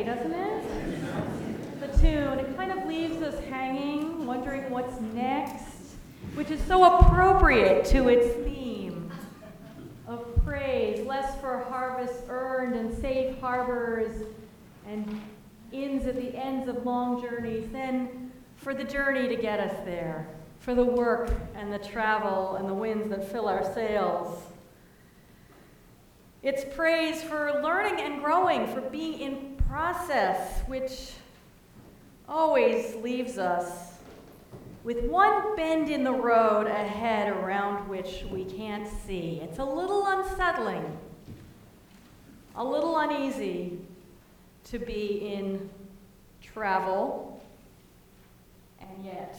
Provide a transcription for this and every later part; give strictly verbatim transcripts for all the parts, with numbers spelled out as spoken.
pretty, doesn't it? The tune. It kind of leaves us hanging, wondering what's next, which is so appropriate to its theme of praise, less for harvests earned and safe harbors and inns at the ends of long journeys than for the journey to get us there, for the work and the travel and the winds that fill our sails. It's praise for learning and growing, for being in process, which always leaves us with one bend in the road ahead around which we can't see. It's a little unsettling, a little uneasy to be in travel, and yet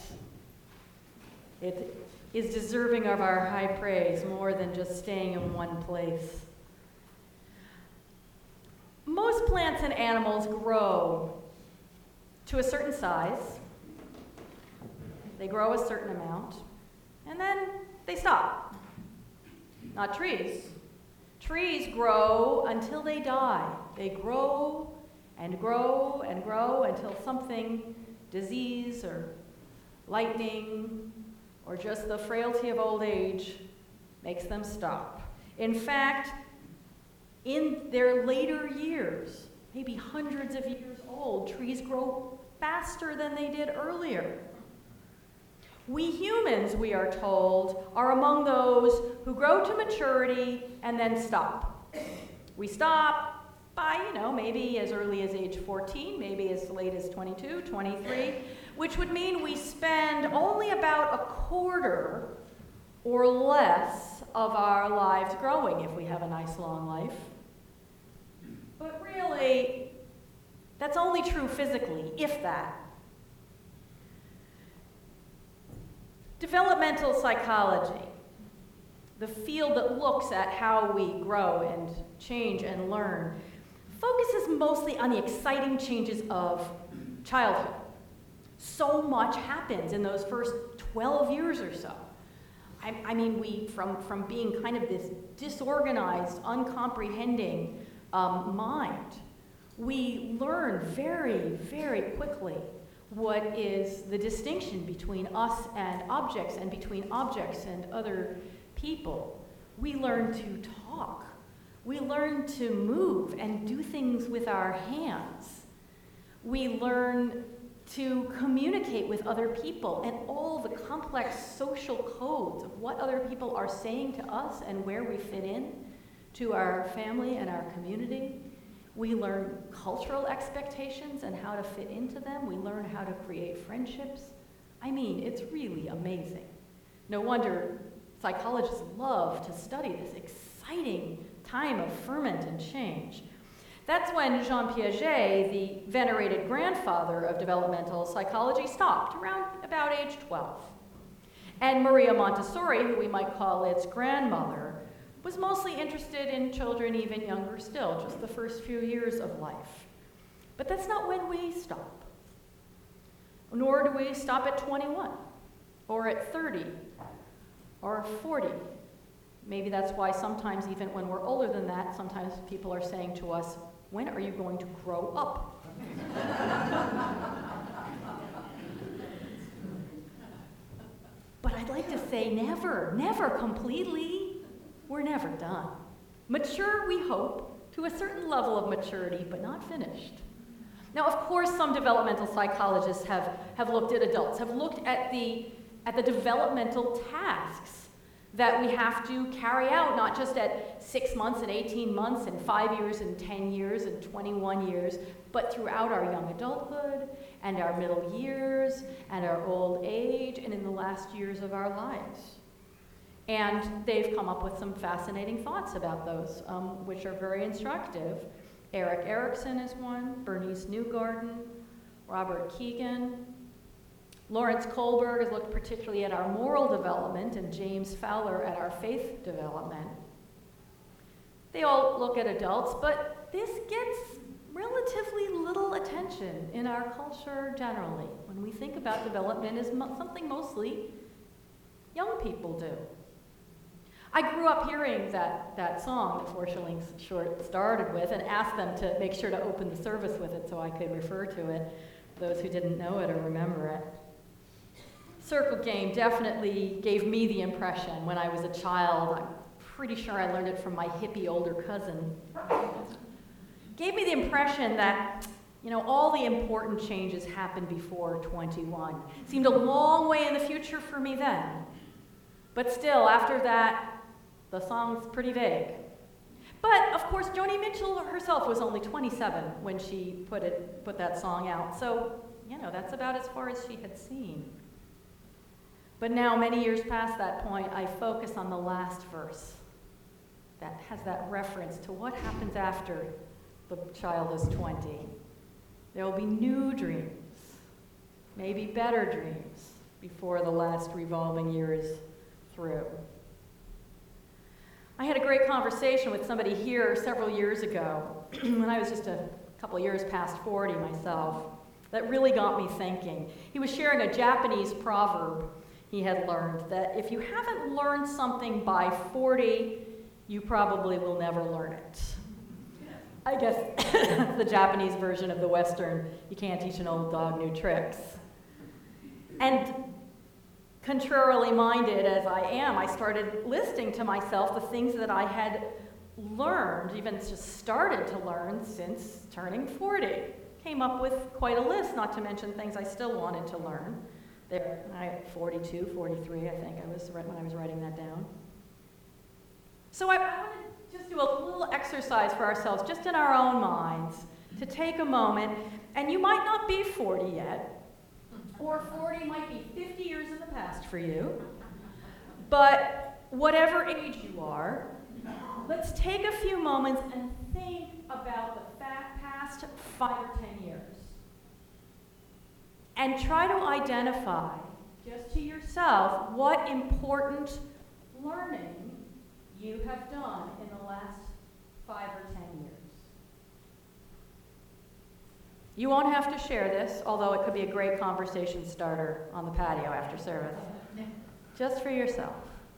it is deserving of our high praise more than just staying in one place. Most plants and animals grow to a certain size. They grow a certain amount, and then they stop. Not trees. Trees grow until they die. They grow and grow and grow until something, disease or lightning or just the frailty of old age, makes them stop. In fact, in their later years, maybe hundreds of years old, trees grow faster than they did earlier. We humans, we are told, are among those who grow to maturity and then stop. We stop by, you know, maybe as early as age fourteen, maybe as late as twenty-two, twenty-three, which would mean we spend only about a quarter or less of our lives growing if we have a nice long life. But really, that's only true physically, if that. Developmental psychology, the field that looks at how we grow and change and learn, focuses mostly on the exciting changes of childhood. So much happens in those first twelve years or so. I, I mean, we, from, from being kind of this disorganized, uncomprehending um, mind, we learn very, very quickly what is the distinction between us and objects and between objects and other people. We learn to talk. We learn to move and do things with our hands. We learn to communicate with other people and all the complex social codes of what other people are saying to us and where we fit in to our family and our community. We learn cultural expectations and how to fit into them. We learn how to create friendships. I mean, it's really amazing. No wonder psychologists love to study this exciting time of ferment and change. That's when Jean Piaget, the venerated grandfather of developmental psychology, stopped around about age twelve. And Maria Montessori, who we might call its grandmother, was mostly interested in children even younger still, just the first few years of life. But that's not when we stop. Nor do we stop at twenty-one, or at thirty, or forty. Maybe that's why sometimes even when we're older than that, sometimes people are saying to us, when are you going to grow up? But I'd like to say never, never completely. We're never done. Mature, we hope, to a certain level of maturity, but not finished. Now, of course, some developmental psychologists have, have looked at adults, have looked at the, at the developmental tasks that we have to carry out, not just at six months and eighteen months and five years and ten years and twenty-one years, but throughout our young adulthood and our middle years and our old age and in the last years of our lives. And they've come up with some fascinating thoughts about those, um, which are very instructive. Erik Erikson is one, Bernice Newgarden, Robert Keegan. Lawrence Kohlberg has looked particularly at our moral development, and James Fowler at our faith development. They all look at adults, but this gets relatively little attention in our culture generally. When we think about development as mo- something mostly young people do. I grew up hearing that, that song that Four Shillings Short started with and asked them to make sure to open the service with it so I could refer to it, those who didn't know it or remember it. Circle game definitely gave me the impression when I was a child, I'm pretty sure I learned it from my hippie older cousin, gave me the impression that, you know, all the important changes happened before twenty-one. Seemed a long way in the future for me then. But still, after that, the song's pretty vague. But, of course, Joni Mitchell herself was only twenty-seven when she put, it, put that song out. So, you know, that's about as far as she had seen. But now, many years past that point, I focus on the last verse that has that reference to what happens after the child is twenty. There will be new dreams, maybe better dreams, before the last revolving year is through. I had a great conversation with somebody here several years ago, when I was just a couple years past forty myself, that really got me thinking. He was sharing a Japanese proverb he had learned, that if you haven't learned something by forty, you probably will never learn it. I guess the Japanese version of the Western, you can't teach an old dog new tricks. And contrarily minded as I am, I started listing to myself the things that I had learned, even just started to learn since turning forty. Came up with quite a list, not to mention things I still wanted to learn. There, I forty-two, forty-three, I think I was when I was writing that down. So I wanted to just do a little exercise for ourselves, just in our own minds, to take a moment, and you might not be forty yet, or forty might be fifty years in the past for you, but whatever age you are, let's take a few moments and think about the past five or ten years. And try to identify, just to yourself, what important learning you have done in the last five or ten years. You won't have to share this, although it could be a great conversation starter on the patio after service. Just for yourself.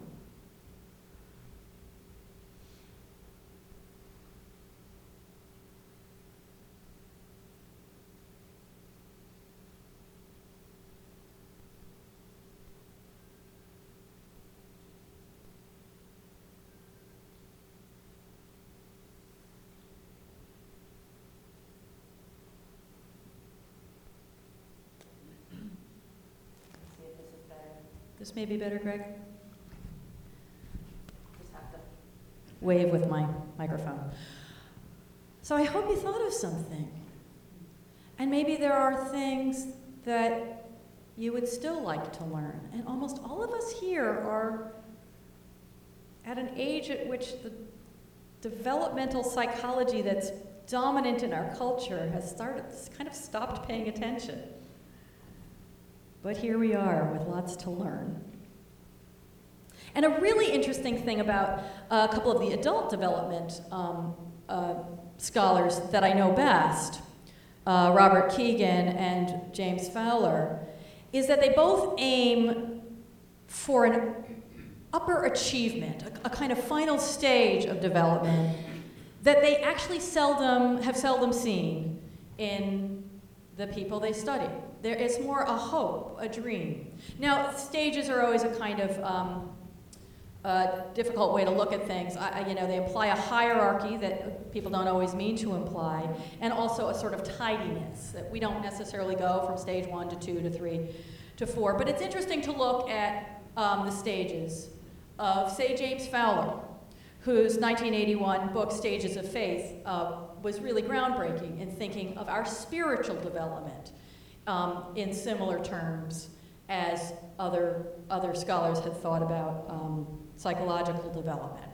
This may be better, Greg? Just have to wave with my microphone. So I hope you thought of something. And maybe there are things that you would still like to learn. And almost all of us here are at an age at which the developmental psychology that's dominant in our culture has started, kind of stopped paying attention. But here we are with lots to learn. And a really interesting thing about a couple of the adult development um, uh, scholars that I know best, uh, Robert Keegan and James Fowler, is that they both aim for an upper achievement, a, a kind of final stage of development that they actually seldom have seldom seen in the people they study. There is more a hope, a dream. Now, stages are always a kind of um, uh, difficult way to look at things. I, I, you know, they imply a hierarchy that people don't always mean to imply, and also a sort of tidiness, that we don't necessarily go from stage one to two to three to four. But it's interesting to look at um, the stages of, say, James Fowler, whose nineteen eighty-one book, Stages of Faith, uh, was really groundbreaking in thinking of our spiritual development um, in similar terms as other, other scholars had thought about um, psychological development.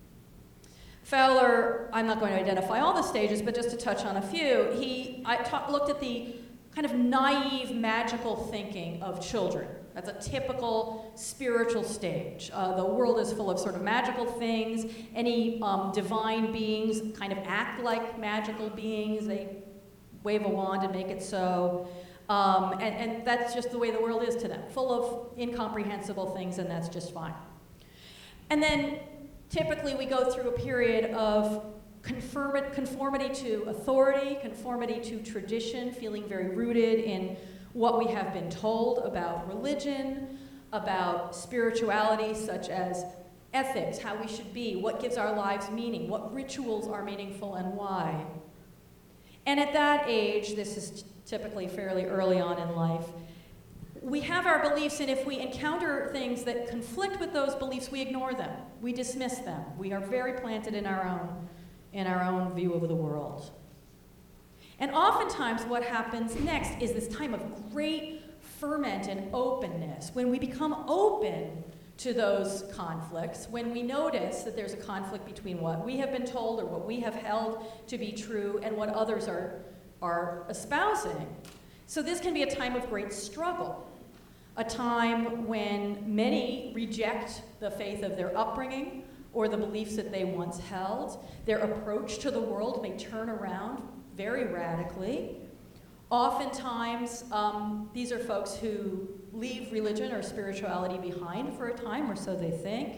Fowler, I'm not going to identify all the stages, but just to touch on a few, he I ta- looked at the kind of naive, magical thinking of children. That's a typical spiritual stage. Uh, the world is full of sort of magical things. Any um, divine beings kind of act like magical beings. They wave a wand and make it so. Um, and, and that's just the way the world is to them, full of incomprehensible things, and that's just fine. And then Typically, we go through a period of conform- conformity to authority, conformity to tradition, feeling very rooted in what we have been told about religion, about spirituality, such as ethics, how we should be, what gives our lives meaning, what rituals are meaningful and why. And at that age, this is t- typically fairly early on in life, we have our beliefs, and if we encounter things that conflict with those beliefs, we ignore them. We dismiss them. We are very planted in our own, in our own view of the world. And oftentimes what happens next is this time of great ferment and openness. When we become open to those conflicts, when we notice that there's a conflict between what we have been told or what we have held to be true and what others are, are espousing. So this can be a time of great struggle, a time when many reject the faith of their upbringing or the beliefs that they once held. Their approach to the world may turn around very radically. Oftentimes, um, these are folks who leave religion or spirituality behind for a time, or so they think.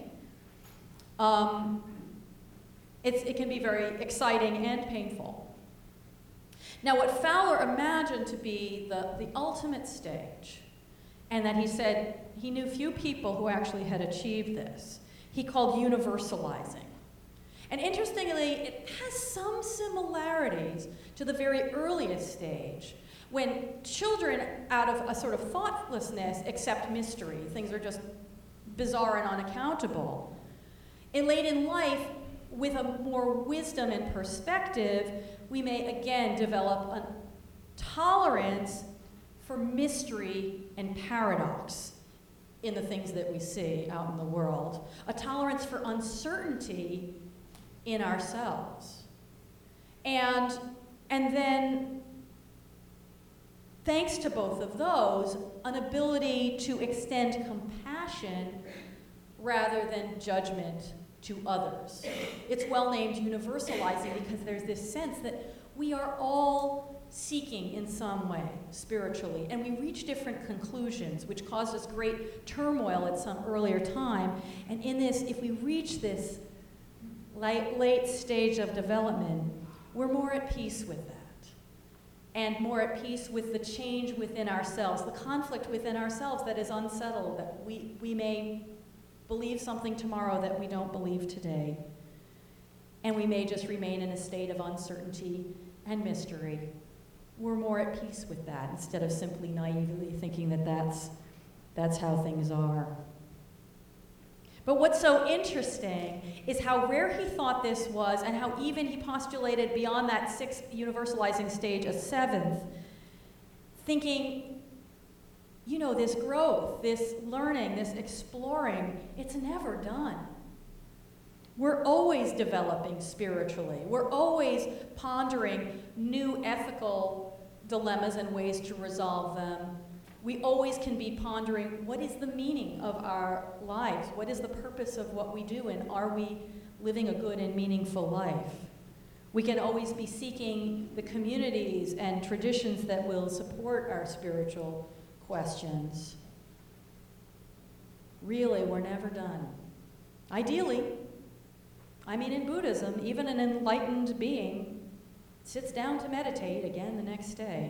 Um, it's, it can be very exciting and painful. Now, what Fowler imagined to be the, the ultimate stage, and that he said he knew few people who actually had achieved this, he called universalizing. And interestingly, it has some similarities to the very earliest stage, when children, out of a sort of thoughtlessness, accept mystery. Things are just bizarre and unaccountable. And late in life, with a more wisdom and perspective, we may again develop a tolerance for mystery and paradox in the things that we see out in the world, a tolerance for uncertainty in ourselves. And, and then, thanks to both of those, an ability to extend compassion rather than judgment to others. It's well named universalizing because there's this sense that we are all seeking in some way spiritually, and we reach different conclusions, which caused us great turmoil at some earlier time. And in this, if we reach this late, late stage of development, we're more at peace with that. And more at peace with the change within ourselves, the conflict within ourselves that is unsettled, that we, we may believe something tomorrow that we don't believe today. And we may just remain in a state of uncertainty and mystery. We're more at peace with that instead of simply naively thinking that that's, that's how things are. But what's so interesting is how rare he thought this was, and how even he postulated beyond that sixth universalizing stage, a seventh, thinking, you know, this growth, this learning, this exploring, it's never done. We're always developing spiritually. We're always pondering new ethical dilemmas and ways to resolve them. We always can be pondering, what is the meaning of our lives? What is the purpose of what we do? And are we living a good and meaningful life? We can always be seeking the communities and traditions that will support our spiritual questions. Really, we're never done. Ideally, I mean, in Buddhism, even an enlightened being sits down to meditate again the next day.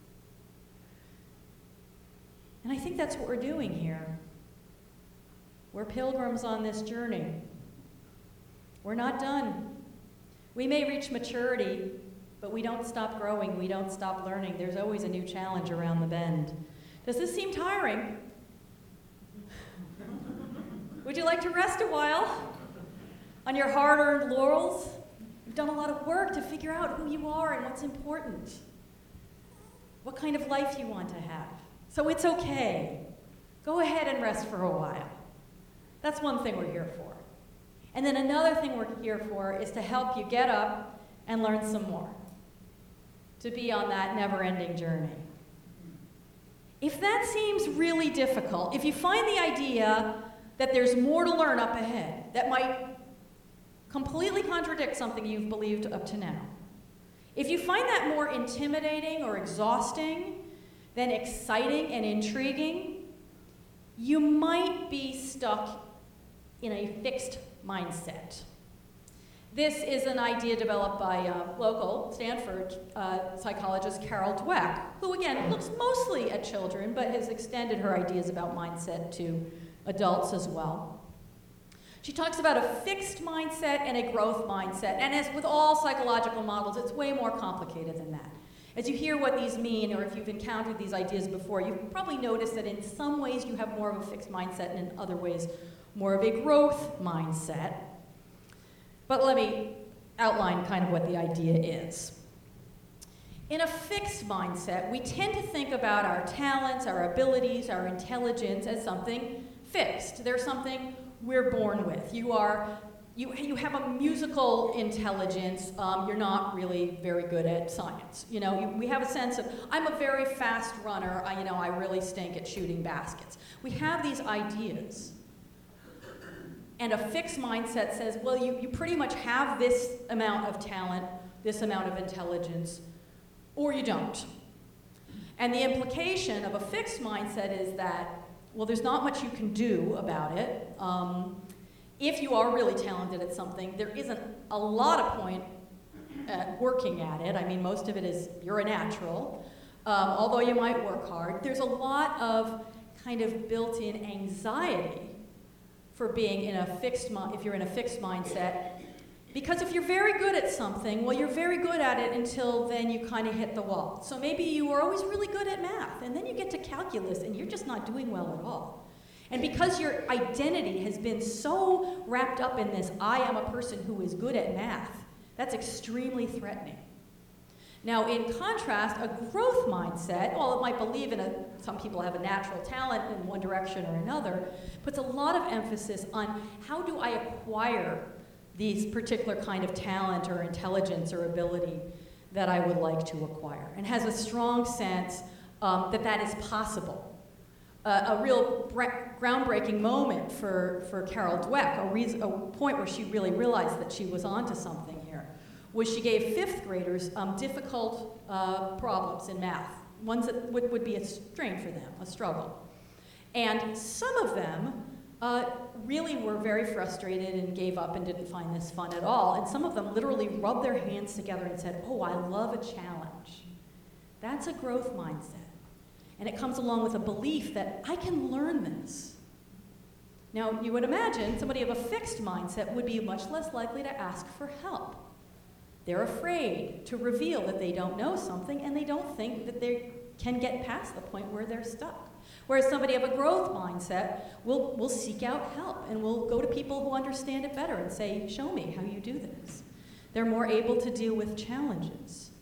And I think that's what we're doing here. We're pilgrims on this journey. We're not done. We may reach maturity, but we don't stop growing. We don't stop learning. There's always a new challenge around the bend. Does this seem tiring? Would you like to rest a while on your hard-earned laurels? You've done a lot of work to figure out who you are and what's important, what kind of life you want to have. So it's okay. Go ahead and rest for a while. That's one thing we're here for. And then another thing we're here for is to help you get up and learn some more, to be on that never-ending journey. If that seems really difficult, if you find the idea that there's more to learn up ahead that might completely contradict something you've believed up to now, if you find that more intimidating or exhausting than exciting and intriguing, you might be stuck in a fixed mindset. This is an idea developed by uh, local Stanford uh, psychologist Carol Dweck, who again looks mostly at children, but has extended her ideas about mindset to adults as well. She talks about a fixed mindset and a growth mindset, and as with all psychological models, it's way more complicated than that. As you hear what these mean, or if you've encountered these ideas before, you've probably noticed that in some ways you have more of a fixed mindset, and in other ways more of a growth mindset. But let me outline kind of what the idea is. In a fixed mindset, we tend to think about our talents, our abilities, our intelligence as something fixed. They're something we're born with. You are, you, you have a musical intelligence. Um, you're not really very good at science. You know, you, we have a sense of, I'm a very fast runner. I, you know, I really stink at shooting baskets. We have these ideas. And a fixed mindset says, well, you, you pretty much have this amount of talent, this amount of intelligence, or you don't. And the implication of a fixed mindset is that, well, there's not much you can do about it. Um, if you are really talented at something, there isn't a lot of point at working at it. I mean, most of it is you're a natural. Um, although you might work hard, there's a lot of kind of built-in anxiety for being in a fixed, if you're in a fixed mindset. Because if you're very good at something, well, you're very good at it until then you kind of hit the wall. So maybe you were always really good at math, and then you get to calculus, and you're just not doing well at all. And because your identity has been so wrapped up in this, I am a person who is good at math, that's extremely threatening. Now, in contrast, a growth mindset, well, it might believe in a, some people have a natural talent in one direction or another, puts a lot of emphasis on how do I acquire these particular kind of talent or intelligence or ability that I would like to acquire, and has a strong sense um, that that is possible. Uh, a real groundbreaking moment for, for Carol Dweck, a, reason, a point where she really realized that she was onto something here, was she gave fifth graders um, difficult uh, problems in math, ones that would, would be a strain for them, a struggle. And some of them uh, really were very frustrated and gave up and didn't find this fun at all. And some of them literally rubbed their hands together and said, oh, I love a challenge. That's a growth mindset. And it comes along with a belief that I can learn this. Now, you would imagine somebody of a fixed mindset would be much less likely to ask for help. They're afraid to reveal that they don't know something, and they don't think that they can get past the point where they're stuck. Whereas somebody of a growth mindset will, will seek out help and will go to people who understand it better and say, show me how you do this. They're more able to deal with challenges.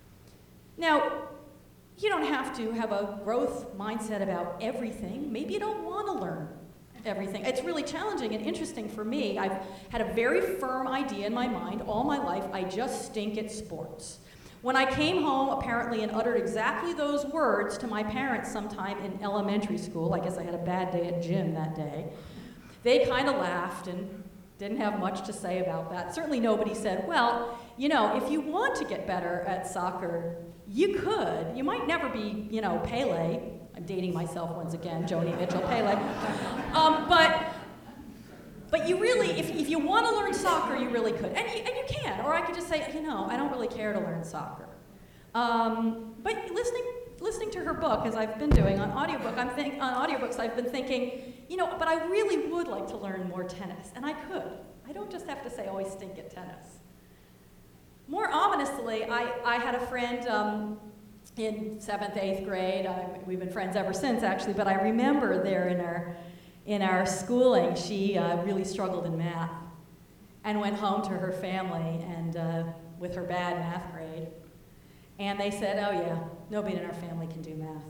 Now, you don't have to have a growth mindset about everything. Maybe you don't want to learn everything. It's really challenging and interesting for me. I've had a very firm idea in my mind all my life, I just stink at sports. When I came home, apparently, and uttered exactly those words to my parents sometime in elementary school, I guess I had a bad day at gym that day, they kind of laughed and didn't have much to say about that. Certainly nobody said, well, you know, if you want to get better at soccer, you could. You might never be, you know, Pele. I'm dating myself once again, Joni Mitchell, Pele. Um, but, but you really, if, if you want to learn soccer, you really could. And you, and you can. Or I could just say, you know, I don't really care to learn soccer. Um, but listening, listening to her book, as I've been doing on audiobook, I'm think, on audiobooks, I've been thinking, you know, but I really would like to learn more tennis. And I could. I don't just have to say, oh, I stink at tennis. More ominously, I, I had a friend um, in seventh, eighth grade. I, we've been friends ever since, actually, but I remember there in our, in our schooling, she uh, really struggled in math and went home to her family and uh, with her bad math grade. And they said, oh yeah, nobody in our family can do math.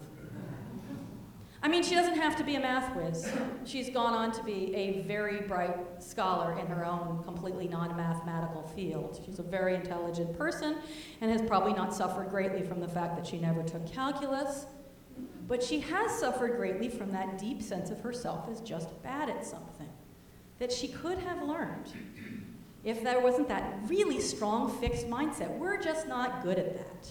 I mean, she doesn't have to be a math whiz. She's gone on to be a very bright scholar in her own completely non-mathematical field. She's a very intelligent person and has probably not suffered greatly from the fact that she never took calculus, but she has suffered greatly from that deep sense of herself as just bad at something that she could have learned if there wasn't that really strong fixed mindset. We're just not good at that.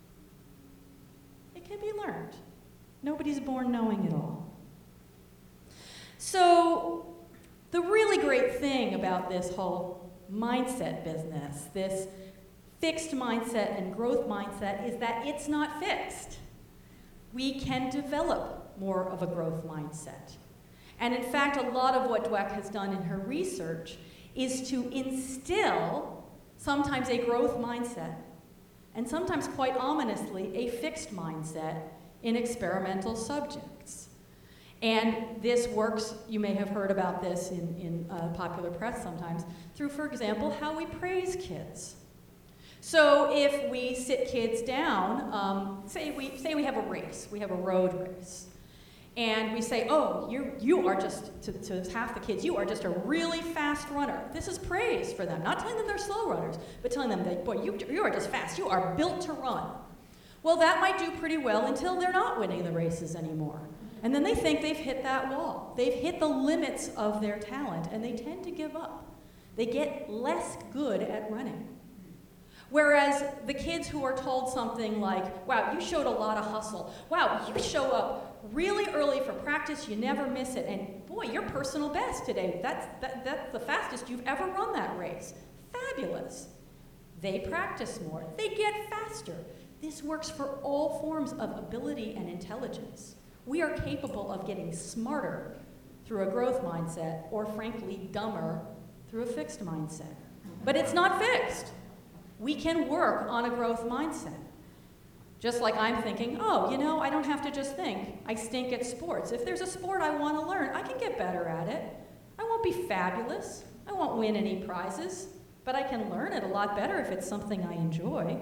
It can be learned. Nobody's born knowing it all. So The really great thing about this whole mindset business, this fixed mindset and growth mindset, is that it's not fixed. We can develop more of a growth mindset. And in fact, a lot of what Dweck has done in her research is to instill sometimes a growth mindset, and sometimes quite ominously, a fixed mindset in experimental subjects. And this works, you may have heard about this in, in uh, popular press sometimes, through, for example, how we praise kids. So if we sit kids down, um, say, we, say we have a race, we have a road race, and we say, oh, you you are just, to, to half the kids, you are just a really fast runner. This is praise for them. Not telling them they're slow runners, but telling them that, boy, you, you are just fast. You are built to run. Well, that might do pretty well until they're not winning the races anymore. And then they think they've hit that wall. They've hit the limits of their talent, and they tend to give up. They get less good at running. Whereas the kids who are told something like, wow, you showed a lot of hustle. Wow, you show up really early for practice, you never miss it, and boy, you're personal best today. That's, that, that's the fastest you've ever run that race. Fabulous. They practice more. They get faster. This works for all forms of ability and intelligence. We are capable of getting smarter through a growth mindset, or frankly, dumber through a fixed mindset. But it's not fixed. We can work on a growth mindset. Just like I'm thinking, oh, you know, I don't have to just think. I stink at sports. If there's a sport I want to learn, I can get better at it. I won't be fabulous. I won't win any prizes, but I can learn it a lot better if it's something I enjoy.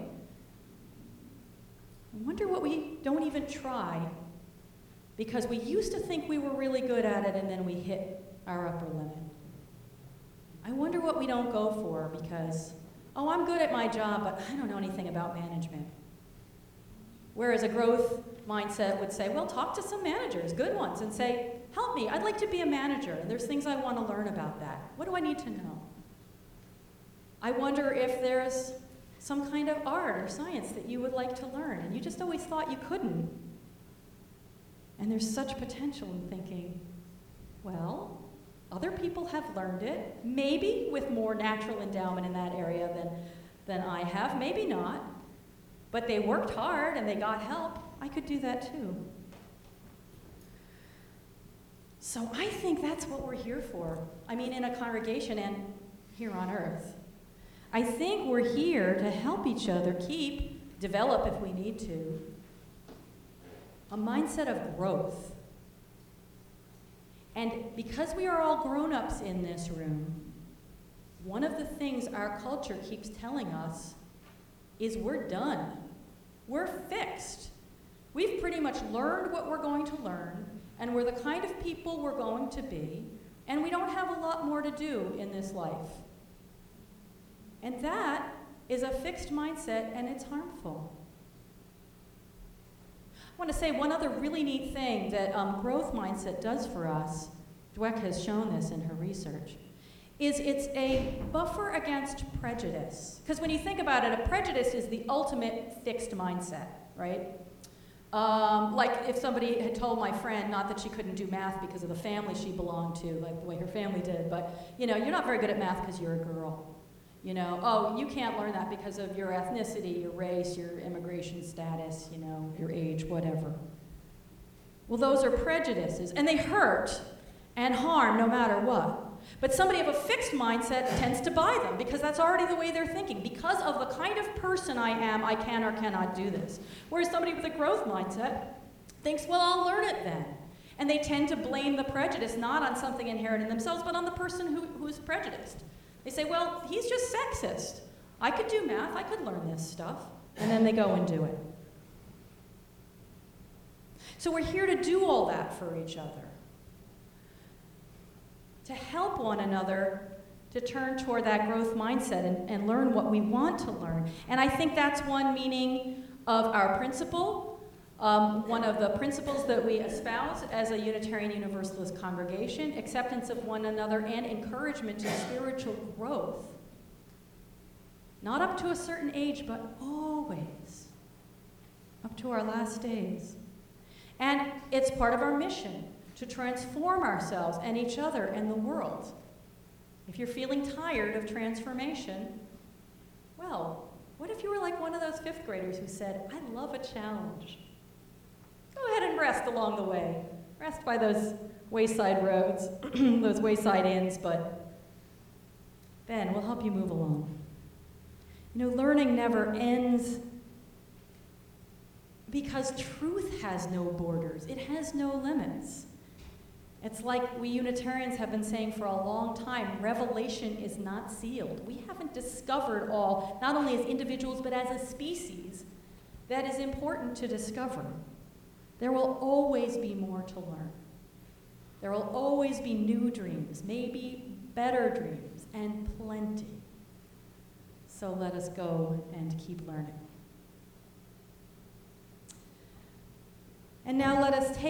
I wonder what we don't even try, because we used to think we were really good at it and then we hit our upper limit. I wonder what we don't go for because, oh, I'm good at my job, but I don't know anything about management. Whereas a growth mindset would say, well, talk to some managers, good ones, and say, help me, I'd like to be a manager, and there's things I want to learn about that. What do I need to know? I wonder if there's some kind of art or science that you would like to learn, and you just always thought you couldn't. And there's such potential in thinking, well, other people have learned it, maybe with more natural endowment in that area than, than I have, maybe not. But they worked hard and they got help. I could do that too. So I think that's what we're here for. I mean, in a congregation and here on earth. I think we're here to help each other keep, develop if we need to, a mindset of growth. And because we are all grown-ups in this room, one of the things our culture keeps telling us is we're done. We're fixed. We've pretty much learned what we're going to learn, and we're the kind of people we're going to be, and we don't have a lot more to do in this life. And that is a fixed mindset, and it's harmful. I want to say one other really neat thing that um, growth mindset does for us, Dweck has shown this in her research, is it's a buffer against prejudice. Because when you think about it, a prejudice is the ultimate fixed mindset, right? Um, like if somebody had told my friend, not that she couldn't do math because of the family she belonged to, like the way her family did, but you know, you're not very good at math because you're a girl. You know, oh, you can't learn that because of your ethnicity, your race, your immigration status, you know, your age, whatever. Well, those are prejudices, and they hurt and harm no matter what. But somebody of a fixed mindset tends to buy them because that's already the way they're thinking. Because of the kind of person I am, I can or cannot do this. Whereas somebody with a growth mindset thinks, well, I'll learn it then. And they tend to blame the prejudice not on something inherent in themselves, but on the person who, who's prejudiced. They say, well, he's just sexist. I could do math, I could learn this stuff. And then they go and do it. So we're here to do all that for each other. To help one another to turn toward that growth mindset and, and learn what we want to learn. And I think that's one meaning of our principle. Um, one of the principles that we espouse as a Unitarian Universalist congregation, acceptance of one another and encouragement to spiritual growth. Not up to a certain age, but always, up to our last days. And it's part of our mission to transform ourselves and each other and the world. If you're feeling tired of transformation, well, what if you were like one of those fifth graders who said, I love a challenge? Go ahead and rest along the way. Rest by those wayside roads, those wayside inns, but then we'll help you move along. You know, learning never ends because truth has no borders. It has no limits. It's like we Unitarians have been saying for a long time, revelation is not sealed. We haven't discovered all, not only as individuals, but as a species, that is important to discover. There will always be more to learn. There will always be new dreams, maybe better dreams, and plenty. So let us go and keep learning. And now let us take